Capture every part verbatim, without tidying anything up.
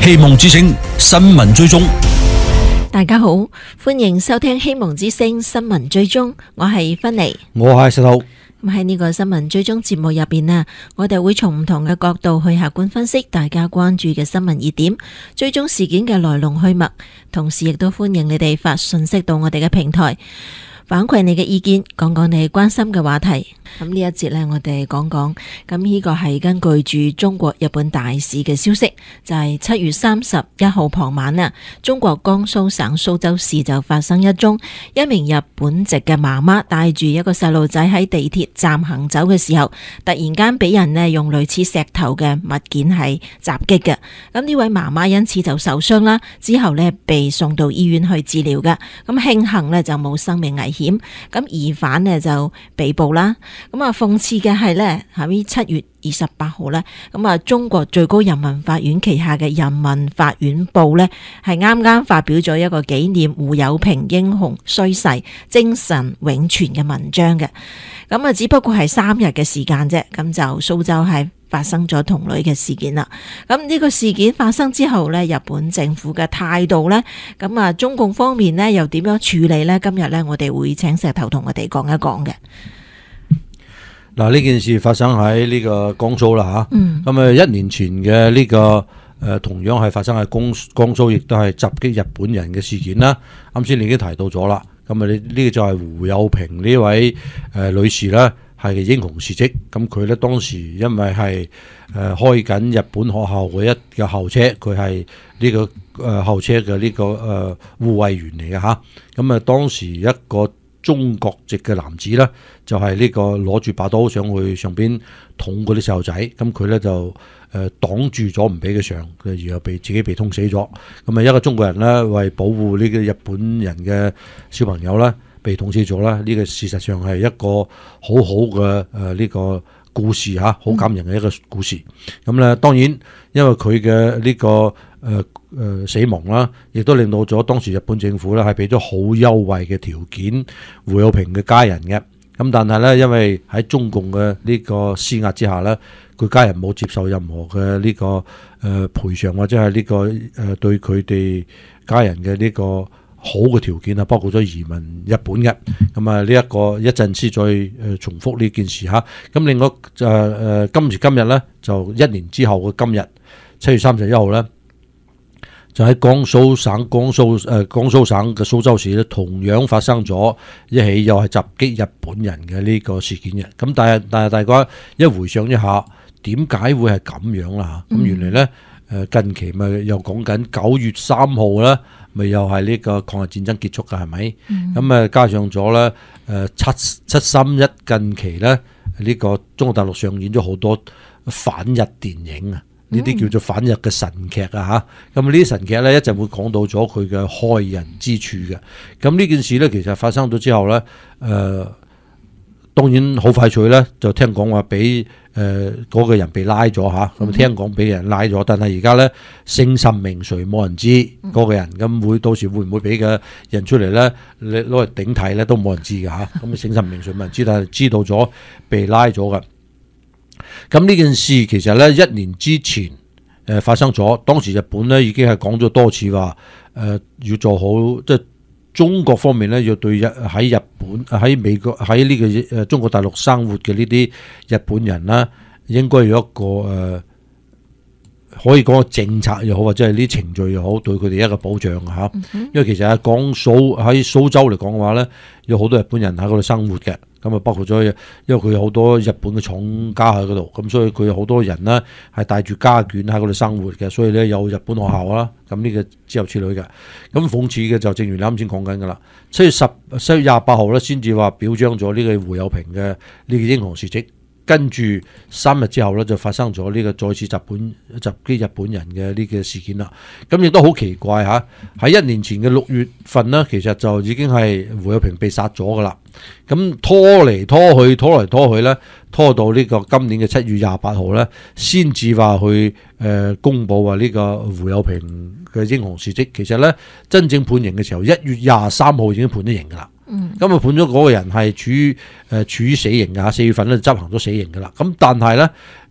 希望之聲新聞追蹤。 大家好，歡迎收聽希望之聲新聞追蹤，我係芬妮， 我係石頭。 咁喺呢個新聞追蹤節目入邊啊，我哋會從唔同嘅角度去客觀分析大家關注嘅新聞熱點，追蹤事件嘅來龍去脈，同時亦都歡迎你哋發信息到我哋嘅平台，反饋你嘅意見，講講你關心嘅話題。咁呢一節呢，我哋講講，咁呢個係根據住中國日本大使嘅消息，就係七月三十一號傍晚啊，中國江蘇省蘇州市就發生一宗一名日本籍嘅媽媽帶住一個細路仔喺地鐵站行走嘅時候，突然間俾人呢用類似石頭嘅物件係襲擊嘅。咁呢位媽媽因此就受傷啦，之後呢被送到醫院去治療嘅。咁慶幸呢就冇生命危險。咁疑犯呢就被捕啦。咁啊，諷刺嘅係呢，喺七月二十八號呢，咁啊，中國最高人民法院旗下嘅人民法院報呢，係啱啱發表咗一個紀念胡友平英雄須逝、精神永存嘅文章嘅。咁啊，只不過係三日嘅時間啫，咁就蘇州係發生咗同類嘅事件啦。咁呢個事件發生之後呢，日本政府嘅態度呢，咁啊，中共方面呢又點樣處理呢？今日呢，我哋會請石頭同我哋講一講嘅。 嗱，呢件事發生喺呢個江蘇啦吓，咁啊、嗯、一年前嘅呢、這個誒、呃、同樣係發生喺江江蘇，亦都係襲擊日本人嘅事件啦。啱先你已經提到咗啦，咁啊呢呢個就係胡友平呢位誒、呃、女士啦，係英雄事跡。咁佢咧當時因為係誒、呃、開緊日本學校嘅一嘅校車，佢係呢個誒、呃、校車嘅呢、這個誒護衛員嚟嘅吓。咁啊當時一個中國籍嘅男子咧，就係、是、呢個攞住把刀上去上邊捅嗰啲細路仔，咁佢咧就誒擋住咗唔俾佢上，佢然後被自己被捅死咗。咁啊一個中國人咧為保護呢個日本人嘅小朋友咧被捅死咗啦，呢、這個事實上係一個好好嘅誒呢個故事嚇，好感人嘅一個故事。咁咧、嗯、當然因為佢嘅呢個誒誒、呃、死亡啦，亦都令到咗當時日本政府咧係俾咗好優惠嘅條件胡友平嘅家人嘅。咁但係咧，因為喺中共嘅呢個施壓之下咧，佢家人冇接受任何嘅呢、這個誒、呃、賠償或者係呢、這個誒、呃、對佢哋家人嘅呢個好嘅條件啊，包括咗移民日本嘅。咁啊呢一個一陣先再誒重複呢件事嚇。咁另外就誒、呃、今時今日咧，就一年之後嘅今日七月三十一號咧，就喺江蘇省江蘇誒、呃、江蘇省嘅蘇州市咧，同樣發生咗一起又係襲擊日本人嘅呢個事件嘅。咁但係但係大家一回想一下，點解會係咁樣啦嚇？咁、嗯、原來咧誒近期咪又講緊九月三號咧，咪又係呢個抗日戰爭結束㗎係咪？咁誒、嗯、加上咗咧誒七七三一近期咧呢、這個中國大陸上演咗好多反日電影啊！呢啲叫做反日嘅神劇啊嚇，咁呢啲神劇咧一陣會講到咗佢嘅害人之處嘅。咁呢件事咧其實發生咗之後咧，誒、呃、當然好快脆咧就聽講話俾誒嗰個人被拉咗嚇，咁聽講俾人拉咗，但係而家咧姓甚名誰冇人知嗰個人，咁會到時會唔會俾嘅人出嚟咧，你攞嚟頂替咧都冇人知嘅嚇，咁姓甚名誰冇人知，但係知道咗被拉咗嘅。咁呢件事其實咧一年之前誒發生咗，當時日本咧已經係講咗多次話誒要做好，即係中國方面咧要對日喺日本喺美國喺呢個誒中國大陸生活嘅呢啲日本人啦，應該有一個誒可以講個政策又好，或者係啲程序又好，對佢哋一個保障嚇。因為其實喺江蘇喺蘇州嚟講嘅話咧，有好多日本人喺嗰度生活嘅。咁啊，包括咗，因為佢有好多日本嘅廠家喺嗰度，咁所以佢有好多人呢係帶住家眷喺嗰度生活嘅，所以咧有日本學校啦，咁呢個之後之類嘅。咁諷刺嘅就正如你啱先講緊噶啦，七月十七月廿八號咧先至話表彰咗呢個胡友平嘅呢個英雄事蹟，跟住三日之後咧就發生咗呢個再次襲本襲擊日本人嘅呢個事件啦。咁亦都好奇怪嚇，喺一年前嘅六月份呢，其實就已經係胡友平被殺咗噶啦。咁拖嚟拖去，拖嚟拖去咧，拖到呢個今年嘅七月廿八號咧，先至話去誒、呃、公佈話呢個胡友平嘅英雄事蹟。其實咧，真正判刑嘅時候，一月廿三號已經判咗刑噶啦。嗯，咁啊判咗嗰個人係處於誒、呃、處於死刑㗎，四月份咧執行咗死刑噶啦。咁但係咧，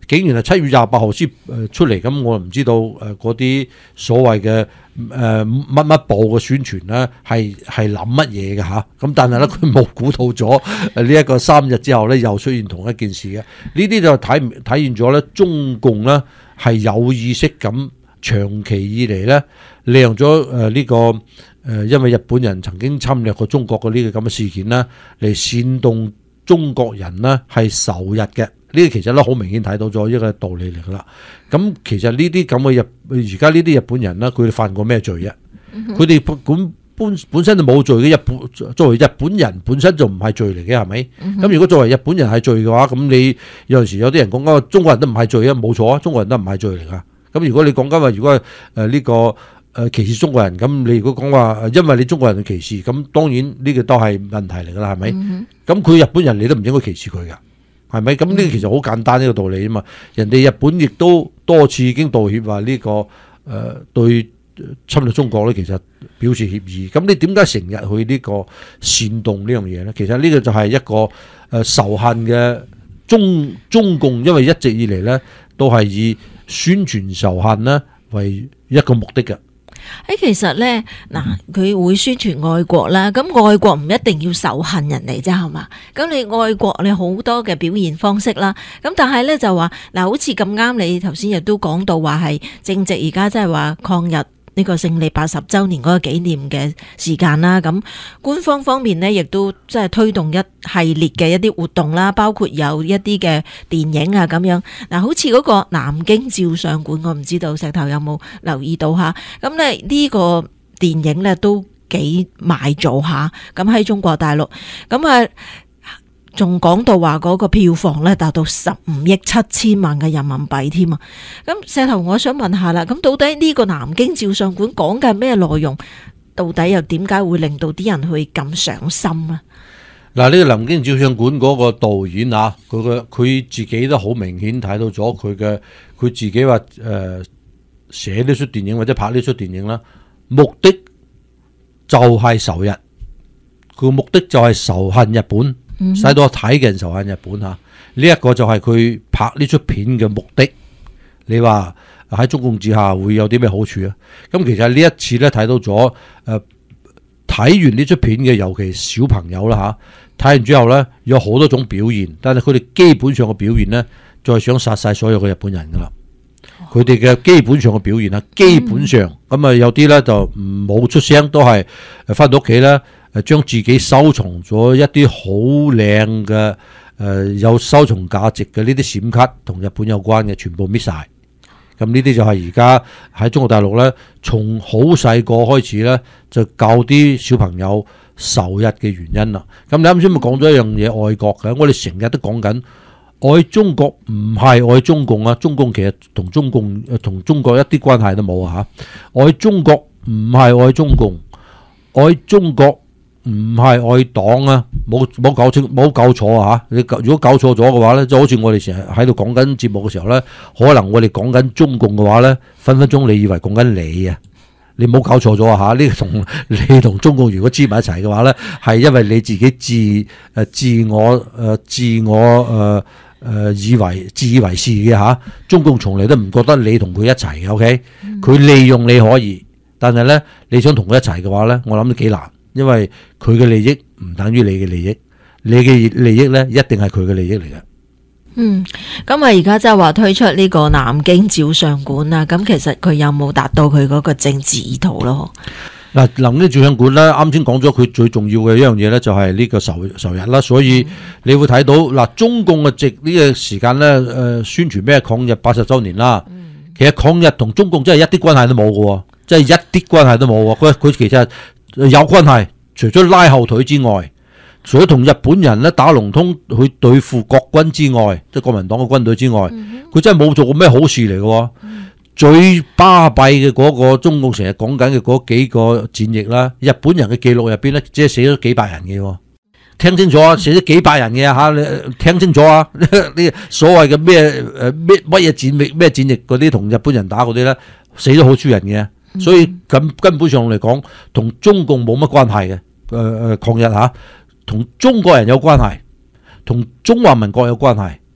竟然係七月廿八號先誒出嚟，咁我唔知道誒嗰啲所謂嘅誒乜乜部嘅宣傳咧係係諗乜嘢嘅嚇，咁但係咧佢冇估到咗誒呢一個三日之後咧又出現同一件事嘅，呢啲就體體現咗咧中共咧係有意識咁長期以嚟咧利用咗誒呢個誒因為日本人曾經侵略過中國嘅呢個咁嘅事件啦，嚟煽動中國人呢係仇日嘅。呢啲其實咧好明顯睇到咗一個道理嚟噶啦。咁其實呢啲咁嘅日而家呢啲日本人咧，佢哋犯過咩罪啊？佢哋本本本身就冇罪嘅。日本作為日本人本身就唔係罪嚟嘅，係咪？咁、嗯、如果作為日本人係罪嘅話，咁你有陣時有啲人講緊中國人都唔係罪啊，冇錯啊，中國人都唔係罪嚟噶。咁如果你講緊話，如果誒呢個誒歧視中國人，咁你如果講話因為你中國人嘅歧視，咁當然呢個都係問題嚟噶啦，係咪？咁佢、嗯、日本人你都唔應該歧視佢噶。係咪？咁呢個其實好簡單呢個道理啊嘛！人哋日本亦都多次已經道歉話呢、這個誒、呃、對侵略中國咧，其實表示歉意。咁你點解成日去呢個煽動呢樣嘢咧？其實呢個就係一個誒仇恨嘅中中共，因為一直以嚟咧都係以宣傳仇恨咧為一個目的嘅。 誒，其實咧，嗱，佢會宣傳愛國啦，咁愛國唔一定要仇恨人嚟啫，係嘛？咁你愛國，你好多嘅表現方式啦，咁但係咧就話，嗱，好似咁啱，你頭先亦都講到話係正值而家即係話抗日呢個勝利八十週年嗰個紀念嘅時間啦，咁官方方面呢，亦都即係推動一系列嘅一啲活動啦，包括有一啲嘅電影啊咁樣。嗱，好似嗰個南京照相館，我唔知道石頭有冇留意到下。咁咧呢個電影咧都幾賣座下，咁喺中國大陸，咁啊仲講到話嗰個票房咧達到十五億七千萬嘅人民幣添啊！咁石頭，我想問下啦，咁到底呢個南京照相館講嘅係咩內容？到底又點解會令到啲人去咁上心啊？ 嗱，呢個南京照相館嗰個導演啊，佢嘅佢自己都好明顯睇到咗佢嘅，佢自己話誒寫呢出電影或者拍呢出電影啦，目的就係仇日，佢目的就係仇恨日本。使到我睇嘅人仇恨日本嚇，呢、這、一個就係佢拍呢出片嘅目的。你話喺中共之下會有啲咩好處啊？咁其實呢一次咧睇到咗誒，睇完呢出片嘅，尤其小朋友啦嚇，睇完之後咧有好多種表現，但係佢哋基本上嘅表現咧，就係想殺晒所有嘅日本人噶啦。佢哋嘅基本上嘅表現啊，基本上咁啊有啲咧就冇出聲，都係誒翻到屋企咧。誒將自己收藏咗一啲好靚嘅誒有收藏價值嘅呢啲閃卡同日本有關嘅，全部搣晒。咁呢啲就係而家喺中國大陸咧，從好細個開始咧，就教啲小朋友仇日嘅原因啦。咁你啱先咪講咗一樣嘢愛國嘅，我哋成日都講緊愛中國，唔係愛中共啊！中共其實同中共同中國一啲關係都冇啊！嚇，愛中國唔係愛中共，愛中國。唔係愛黨啊，冇冇搞清冇搞錯啊嚇！你如果搞錯咗嘅話咧，就好似我哋成日喺度講緊節目嘅時候咧，可能我哋講緊中共嘅話咧，分分鐘你以為講緊你啊！你冇搞錯咗啊嚇！呢個同你同中共如果黐埋一齊嘅話咧，係因為你自己自誒自我誒自我誒誒以為自以為是嘅嚇。中共從嚟都唔覺得你同佢一齊嘅 ，OK？佢利用你可以，但係咧你想同佢一齊嘅話咧，我諗都幾難。因為佢嘅利益唔等於你嘅利益，你嘅利益咧一定係佢嘅利益嚟嘅。 嗯，咁啊，而家即係話推出呢個南京照相館啦，咁其實佢有冇達到佢嗰個政治意圖咯？ 嗱，南京照相館咧，啱先講咗佢最重要嘅一樣嘢咧，就係呢個仇仇日啦。所以你會睇到嗱，中共嘅直呢個時間咧，誒宣傳咩抗日八十週年啦。其實抗日同中共真係一啲關係都冇嘅，真係一啲關係都冇。佢佢其實。有關係，除咗拉後腿之外，除咗同日本人咧打龍通去對付國軍之外，即係國民黨嘅軍隊之外，佢、嗯、真係冇做過咩好事嚟嘅。嗯、最巴閉嘅嗰個中共成日講緊嘅嗰幾個戰役啦，日本人嘅記錄入邊咧，只係寫咗幾百人嘅。聽清楚啊，寫咗幾百人嘅吓，你聽清楚啊！呢所謂嘅咩誒咩乜嘢戰役咩戰役嗰啲同日本人打嗰啲咧，死咗好少人嘅。所以咁根本上嚟講，同中共冇乜關係嘅，誒誒抗日嚇，同中國人有關係，同中華民國有關係，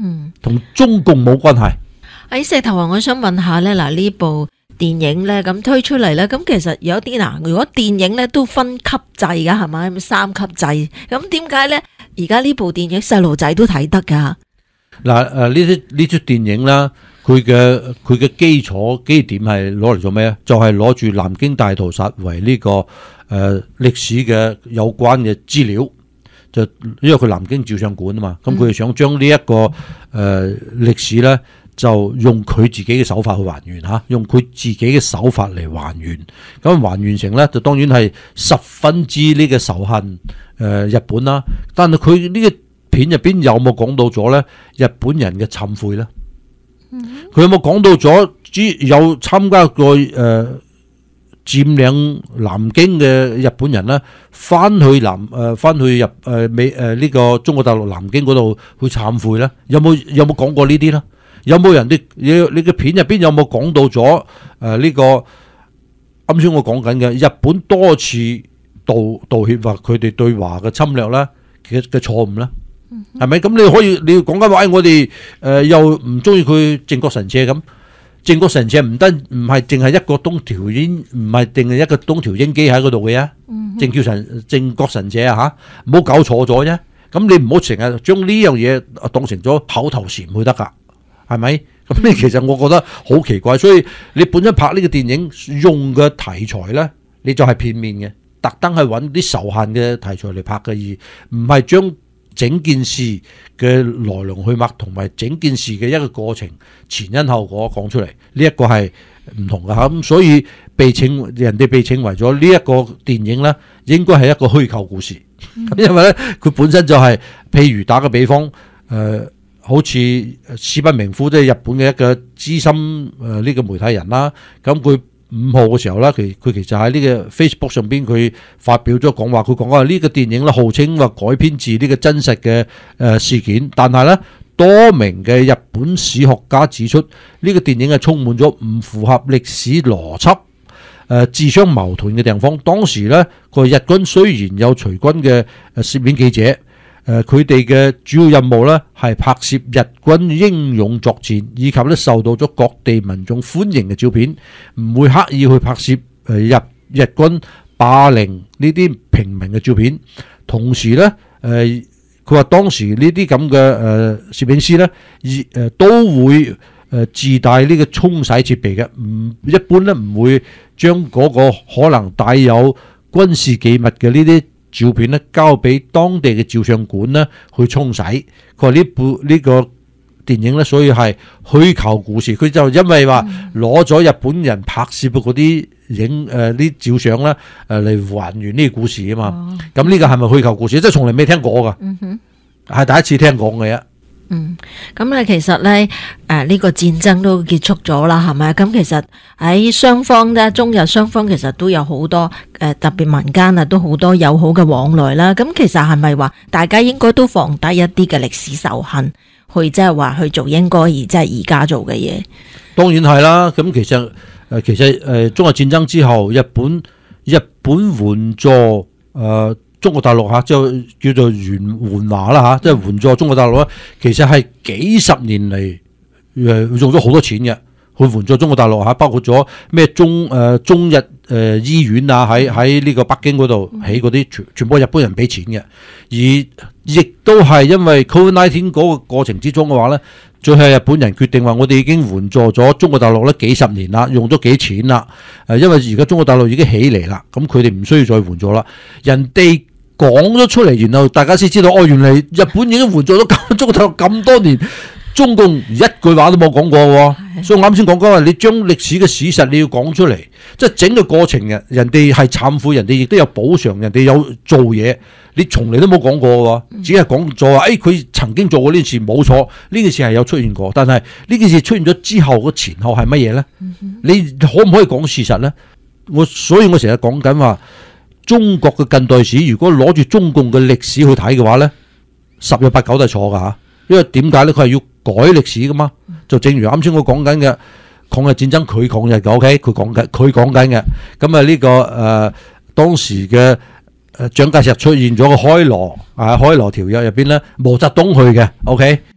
嗯， 同中共冇關係。 喺石頭啊，我想問下咧，嗱呢部電影咧咁推出嚟咧，咁其實有啲嗱，如果電影咧都分級制噶係咪？三級制，咁點解咧？而家呢部電影細路仔都睇得噶？ 嗱誒，呢啲呢出電影啦，佢嘅佢嘅基礎基點係攞嚟做咩啊？就係攞住南京大屠殺為呢、這個誒歷、呃、史嘅有關嘅資料。就因為佢南京照相館啊嘛，咁佢就想將呢、這、一個誒、呃、歷史咧，就用佢自己嘅手法去還原嚇，用佢自己嘅手法嚟還原。咁還原成咧，就當然係十分之呢個仇恨誒、呃、日本啦。但係佢呢個片入邊有冇講到咗咧日本人嘅懺悔咧？佢有冇講到咗只有參加過誒？呃佔領南京嘅日本人咧，翻去南誒翻去入誒美誒呢個中國大陸南京嗰度去懺悔咧？有冇有冇講過呢啲咧？有冇人啲你你嘅片入邊有冇講到咗誒呢個啱先我講緊嘅日本多次道道歉話佢哋對華嘅侵略咧嘅嘅錯誤咧？係咪咁你可以你要講緊話我哋誒又唔中意佢靖國神社咁？靖國神社唔得，唔係淨係一個東條英，唔係淨係一個東條英機喺嗰度嘅啊！靖叫神靖國神社啊嚇，唔好搞錯咗啫。咁你唔好成日將呢樣嘢當成咗口頭禪去得㗎，係咪？咁你其實我覺得好奇怪，所以你本身拍呢個電影用嘅題材咧，你就係片面嘅，特登係揾啲仇恨嘅題材嚟拍嘅，而唔係將整件事嘅來龍去脈同埋整件事嘅一個過程前因後果講出嚟，呢一個係唔同嘅嚇。咁所以被稱人哋被稱為咗呢一個電影咧，應該係一個虛構故事。咁因為咧佢本身就係、是、譬如打個比方，誒、呃、好似市不明夫即係日本嘅一個資深誒呢個媒體人啦，咁佢。五號嘅時候咧，佢佢其實喺呢個 Facebook 上邊佢發表咗講話，佢講話呢個電影咧號稱話改編自呢個真實嘅誒事件，但係咧多名嘅日本史學家指出，呢個電影係充滿咗唔符合歷史邏輯、誒自相矛盾嘅地方。當時咧個日軍雖然有隨軍嘅誒攝影記者。誒佢哋嘅主要任務咧係拍攝日軍英勇作戰，以及咧受到咗各地民眾歡迎嘅照片，唔會刻意去拍攝誒日日軍霸凌呢啲平民嘅照片。同時咧誒佢話當時呢啲咁嘅誒攝影師咧，誒都會誒自帶呢個沖洗設備嘅，唔一般咧唔會將嗰個可能帶有軍事機密嘅呢啲照片咧交俾當地嘅照相館咧去沖洗。佢話呢部呢個電影咧，所以係虛構故事。佢就因為話攞咗日本人拍攝嘅嗰啲影誒啲照相咧誒嚟還原呢個故事啊嘛。咁呢個係咪虛構故事？即係從嚟未聽過噶，係第一次聽講嘅啫。 嗯，咁咧其實咧，誒呢個戰爭都結束咗啦，係咪？咁其實喺雙方咧，中日雙方其實都有好多誒，特別民間啊，都好多友好嘅往來啦。咁其實係咪話大家應該都放低一啲嘅歷史仇恨，去即係話去做應該而即係而家做嘅嘢？ 當然係啦。咁其實誒，其實誒，中日戰爭之後，日本日本援助誒。呃中國大陸嚇，即係叫做援援華啦嚇，即係援助中國大陸啦。其實係幾十年嚟誒用咗好多錢嘅去援助中國大陸嚇，包括咗咩中誒中日誒醫院啊，喺喺呢個北京嗰度起嗰啲全全部日本人俾錢嘅，而亦都係因為 Covid 十九 嗰個過程之中嘅話咧，最後日本人決定話我哋已經援助咗中國大陸咧幾十年啦，用咗幾錢啦。誒，因為而家中國大陸已經起嚟啦，咁佢哋唔需要再援助啦，人哋講咗出嚟，然後大家先知道哦，原嚟日本已經援助咗咁中國大陸咁多年，中共一句話都冇講過喎。所以我啱先講講話，你將歷史嘅事實你要講出嚟，即係整個過程嘅，人哋係懺悔，人哋亦都有補償，人哋有做嘢，你從嚟都冇講過喎，只係講咗話，誒佢曾經做過呢件事，冇錯，呢件事係有出現過，但係呢件事出現咗之後嘅前後係乜嘢咧？你可唔可以講事實咧？我所以我成日講緊話。中國嘅近代史，如果攞住中共嘅歷史去睇嘅話咧，十有八九都係錯㗎嚇。因為點解咧？佢係要改歷史㗎嘛。就正如啱先我講緊嘅抗日戰爭，佢抗日嘅 ，OK， 佢講緊，佢講緊嘅。咁啊呢個誒、呃、當時嘅誒蔣介石出現咗個開羅啊開羅條約入邊咧，毛澤東去嘅 ，OK。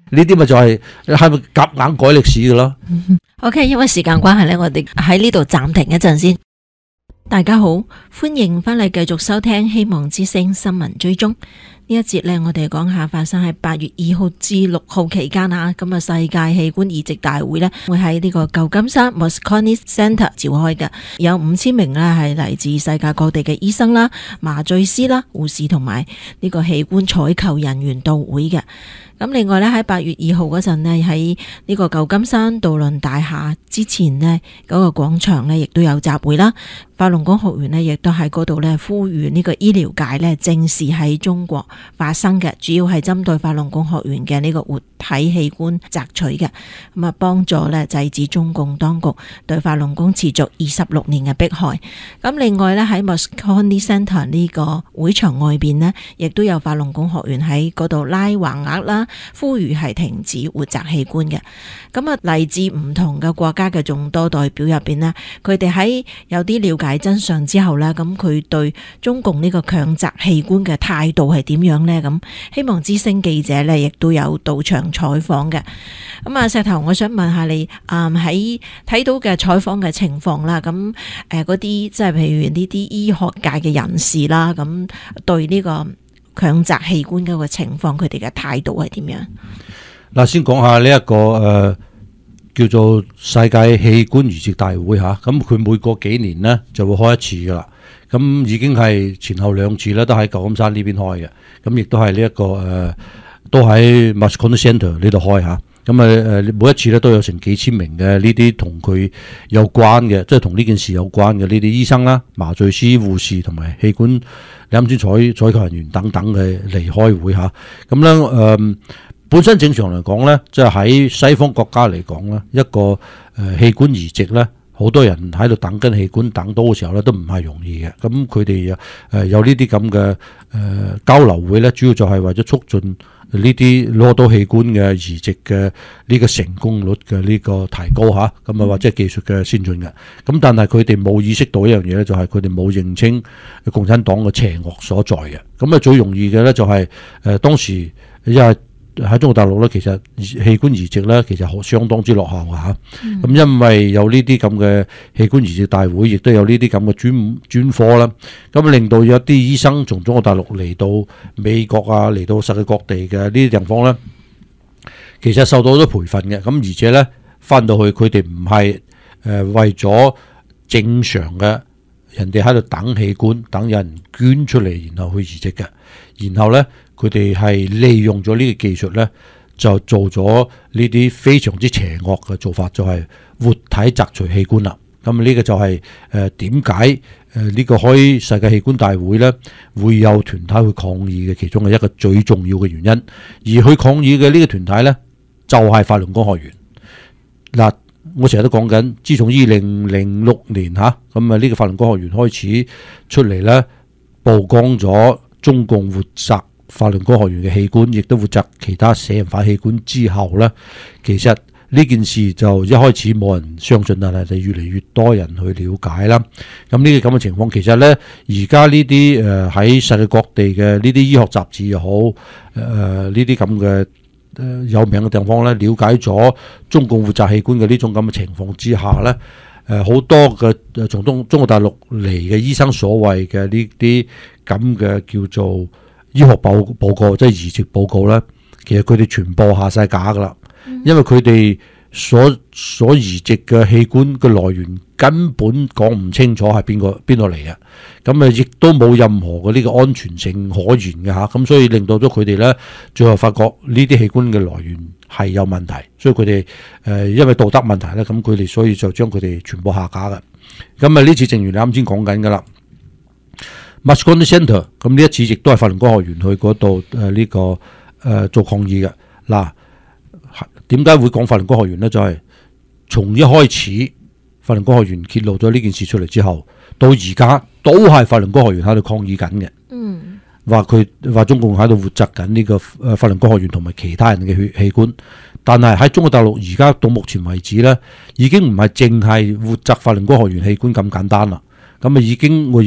呢啲咪就係係咪夾硬改歷史嘅咯 ？OK， 因為時間關係呢，我哋喺呢度暫停一陣先。大家好，歡迎翻嚟繼續收聽希望之聲新聞追蹤。呢一節呢，我哋講下發生喺八月二號至六號期間啊，咁啊世界器官移植大會呢，會喺呢個舊金山 Moscone Center 召開嘅，有五千名呢係嚟自世界各地嘅醫生啦、麻醉師啦、護士同埋呢個器官採購人員到會嘅。咁另外咧喺八月二號嗰陣呢，喺呢個舊金山渡輪大廈之前呢，嗰個廣場呢亦都有集會啦。法輪功學員呢亦都喺嗰度呢呼籲呢個醫療界呢正視喺中國發生嘅，主要係針對法輪功學員嘅呢個活體器官摘取嘅，咁啊幫助呢制止中共當局對法輪功持續二十六年嘅迫害。咁另外呢，喺 Moscone Center 呢個會場外邊呢，亦都有法輪功學員喺嗰度拉橫額啦，呼籲係停止活摘器官嘅。咁啊嚟自唔同嘅國家嘅眾多代表入邊呢，佢哋喺有啲了解真相之後呢，咁佢對中共呢個強摘器官嘅態度係點樣呢？咁希望之聲記者呢亦都有到場採訪嘅。咁啊石頭，我想問下你，啊喺睇到嘅採訪嘅情況啦，咁誒嗰啲即係譬如呢啲醫學界嘅人士啦，咁對呢個強摘器官嗰個情況，佢哋嘅態度係點樣？ 嗱，先講下呢、這、一個誒、呃、叫做世界器官移植大會吓，咁佢每個幾年呢就會開一次噶啦，咁已經係前後兩次咧，都喺舊金山呢邊開嘅，咁亦都係呢一個誒、呃、都喺 Moscone Center 呢度開吓，咁啊誒每一次咧都有成幾千名嘅呢啲同佢有關嘅，即係同呢件事有關嘅呢啲醫生啦、麻醉師、護士同埋器官你啱先採採購人員等等嘅嚟開會吓，咁咧誒。本身正常嚟講咧，即係喺西方國家嚟講咧，一個誒器官移植咧，好多人喺度等緊器官等到嘅時候咧，都唔係容易嘅。咁佢哋誒有呢啲咁嘅誒交流會咧，主要就係為咗促進呢啲攞到器官嘅移植嘅呢個成功率嘅呢個提高吓，咁啊或者係技術嘅先進嘅。咁但係佢哋冇意識到一樣嘢咧，就係佢哋冇認清共產黨嘅邪惡所在嘅。咁啊最容易嘅咧就係誒當時因為喺中國大陸咧，其實器官移植咧，其實好相當之落後嘅嚇。咁、嗯、因為有呢啲咁嘅器官移植大會，亦都有呢啲咁嘅專專科啦。咁令到有啲醫生從中國大陸嚟到美國啊，嚟到世界各地嘅呢啲地方咧，其實受到好多培訓嘅。咁而且咧，翻到去佢哋唔係誒為咗正常嘅人哋喺度等器官，等有人捐出嚟，然後去移植嘅。然後咧。佢哋係利用咗呢個技術咧，就做咗呢啲非常之邪惡嘅做法，就係、是、活體摘除器官啦。咁呢個就係誒點解誒呢個開世界器官大會咧，會有團體去抗議嘅其中嘅一個最重要嘅原因。而去抗議嘅呢個團體咧，就係、是、法輪功學員。嗱，我成日都講緊，自從二零零六年嚇，咁啊呢個法輪功學員開始出嚟咧，曝光咗中共活摘法輪功學員嘅器官，亦都負責其他死人化器官之後呢，其實呢件事就一開始冇人相信，但係越嚟越多人去了解啦。咁呢個咁嘅情況，其實呢，而家呢啲誒喺世界各地嘅呢啲醫學雜誌又好，誒呢啲咁嘅誒有名嘅地方呢，了解咗中共活摘器官嘅呢種咁嘅情況之下呢，誒好多嘅從中中國大陸嚟嘅醫生所謂嘅呢啲咁嘅叫做醫學報報告，即係移植報告咧，其實佢哋全部下晒架噶啦，因為佢哋所所移植嘅器官嘅來源根本講唔清楚係邊個邊度嚟嘅，咁啊亦都冇任何嘅呢個安全性可言嘅吓，咁所以令到咗佢哋咧，最後發覺呢啲器官嘅來源係有問題，所以佢哋誒因為道德問題咧，咁佢哋所以就將佢哋全部下架嘅。咁啊呢次正如你啱先講緊噶啦。Moscone Center 咁呢一次亦都係法輪功學員去嗰度誒呢個誒、呃、做抗議嘅。嗱，點解會講法輪功學員呢？就係、是、從一開始法輪功學員揭露咗呢件事出嚟之後，到而家都係法輪功學員喺度抗議緊嘅。嗯，話佢話中共喺度活摘緊呢個誒法輪功學員同埋其他人嘅血器官，但係喺中國大陸而家到目前為止呢，已經唔係淨係活摘法輪功學員器官咁簡單啦。咁啊已經我已經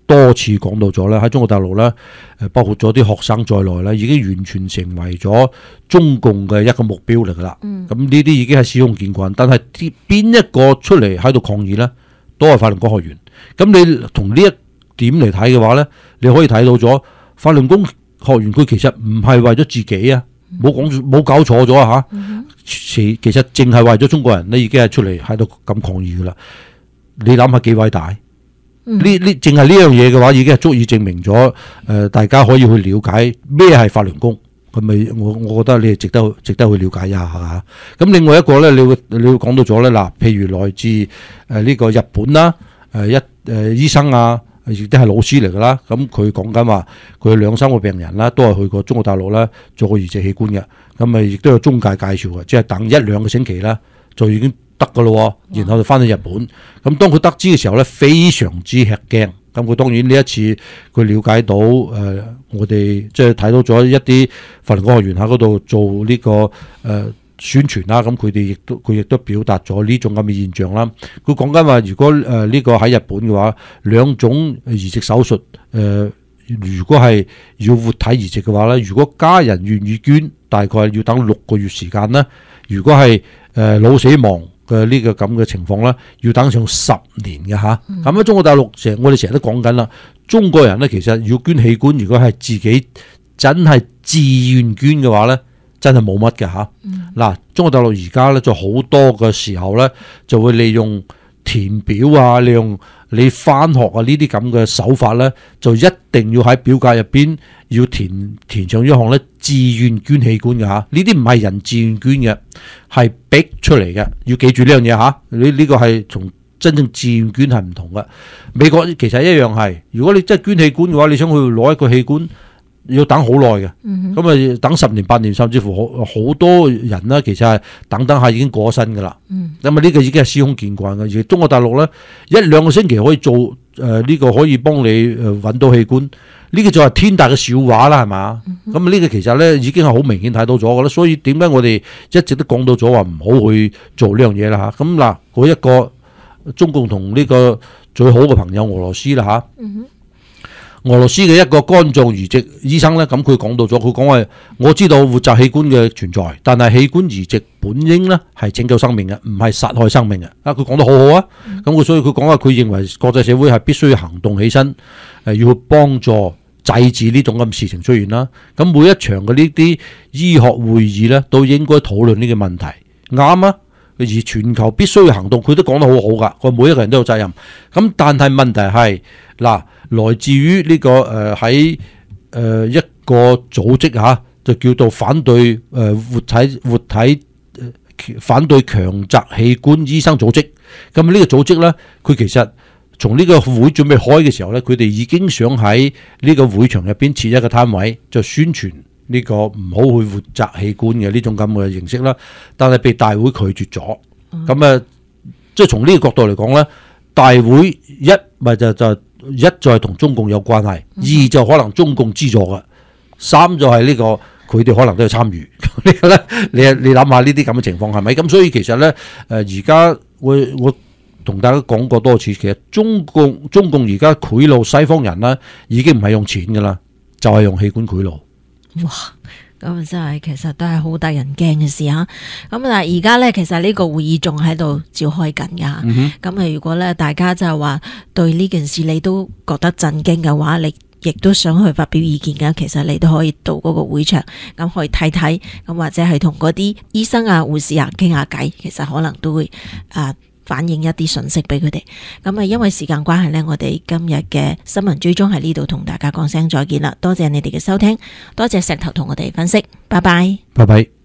多次講到咗咧，喺中國大陸咧，誒包括咗啲學生在內咧，已經完全成為咗中共嘅一個目標嚟噶啦。咁呢啲已經係司空見慣，但係邊一個出嚟喺度抗議咧，都係法輪功學員。咁你從呢一點嚟睇嘅話咧，你可以睇到咗法輪功學員佢其實唔係為咗自己啊，冇講冇搞錯咗啊嚇。其其實淨係為咗中國人咧，已經係出嚟喺度咁抗議噶啦。你諗下幾偉大？呢呢淨係呢樣嘢嘅話，已經係足以證明咗誒、呃，大家可以去了解咩係法輪功。咁咪我我覺得你係值得值得去了解一下嚇。咁另外一個咧，你會你會講到咗咧嗱，譬如來自誒呢個日本啦，誒一誒醫生啊，亦都係老師嚟噶啦。咁佢講緊話，佢兩三個病人啦，都係去過中國大陸啦，做過移植器官嘅。咁咪亦都有中介介紹嘅，即係等一兩個星期啦，就已經得噶咯，然後就翻去日本。咁當佢得知嘅時候咧，非常之吃驚。咁佢當然呢一次佢了解到誒、呃，我哋即係睇到咗一啲法輪功學員喺嗰度做呢、這個誒、呃、宣傳啦。咁佢哋亦都佢亦都表達咗呢種咁嘅現象啦。佢講緊話，如果誒呢、呃這個喺日本嘅話，兩種移植手術誒、呃，如果係要活體移植嘅話咧，如果家人願意捐，大概要等六個月時間啦。如果係誒腦死亡嘅呢個咁嘅情況咧，要等上十年嘅吓。咁喺、嗯、中國大陸成，我哋成日都講緊啦，中國人咧其實要捐器官，如果係自己真係自願捐嘅話咧，真係冇乜嘅吓。嗱、嗯，中國大陸而家咧就好多嘅時候咧，就會利用填表啊，利用你翻學啊呢啲咁嘅手法咧，就一定要喺表格入邊要填填上一項咧自願捐器官嘅吓，呢啲唔係人自願捐嘅，係逼出嚟嘅。要記住呢樣嘢吓，你呢個係從真正自願捐係唔同嘅。美國其實一樣係，如果你真係捐器官嘅話，你想去攞一個器官，要等好耐嘅，咁啊、嗯、等十年八年，甚至乎好好多人啦，其實係等等下已經過身噶啦。咁啊呢個已經係司空見慣嘅。而中國大陸咧，一兩個星期可以做誒呢、呃這個可以幫你誒揾到器官，呢、這個就係天大嘅笑話啦，係嘛？咁啊呢個其實咧已經係好明顯睇到咗嘅啦。所以點解我哋一直都講到咗話唔好去做呢樣嘢啦嚇？咁嗱，嗰一個中共同呢個最好嘅朋友俄羅斯啦嚇。嗯俄羅斯嘅一個肝臟移植醫生咧，咁佢講到咗，佢講話我知道活摘器官嘅存在，但係器官移植本應咧係拯救生命嘅，唔係殺害生命嘅。啊，佢講得好好啊，咁佢、嗯、所以佢講話佢認為國際社會係必須要行動起身，誒要去幫助制止呢種咁事情出現啦。咁每一場嘅呢啲醫學會議咧，都應該討論呢個問題，啱啊。而全球必須要行動，佢都講得好好噶。佢每一個人都有責任。咁但係問題係嗱，來自於呢、這個誒喺誒一個組織嚇、啊，就叫做反對誒、呃、活體活體、呃、反對強摘器官醫生組織。咁呢個組織咧，佢其實從呢個會準備開嘅時候咧，佢哋已經想喺呢個會場入邊設一個攤位，就宣傳呢個唔好去活摘器官嘅呢種咁嘅形式啦，但係被大會拒絕咗。咁啊、嗯，即係從呢個角度嚟講咧，大會一咪就就一就係同中共有關係，嗯、二就可能中共資助嘅，三就係呢、這個佢哋可能都要參與。呢個咧，你你諗下呢啲咁嘅情況係咪？咁所以其實咧，誒而家我我同大家講過多次，其實中共中共而家賄賂西方人啦，已經唔係用錢噶啦，就係、是、用器官賄賂。 哇！咁真係其實都係好得人驚嘅事啊！咁但係而家咧，其實呢個會議仲喺度召開緊噶。咁啊、嗯哼，如果咧大家就係話對呢件事你都覺得震驚嘅話，你亦都想去發表意見嘅，其實你都可以到嗰個會場，咁可以睇睇，咁或者係同嗰啲醫生啊、護士啊傾下偈，其實可能都會啊。反映一啲信息俾佢哋，咁啊，因為時間關係呢，我哋今日嘅新聞追蹤喺呢度同大家講聲再見啦，多謝你哋嘅收聽，多謝石頭同我哋分析，拜拜， 拜拜。